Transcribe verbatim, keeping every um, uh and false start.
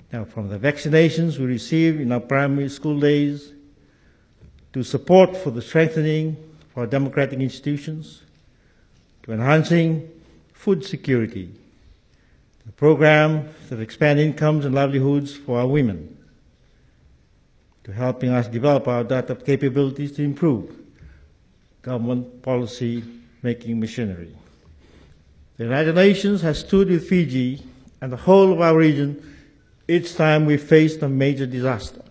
Now, from the vaccinations we received in our primary school days, to support for the strengthening of our democratic institutions, to enhancing food security, the program that expand incomes and livelihoods for our women, to helping us develop our data capabilities to improve government policy making machinery. The United Nations has stood with Fiji and the whole of our region each time we faced a major disaster.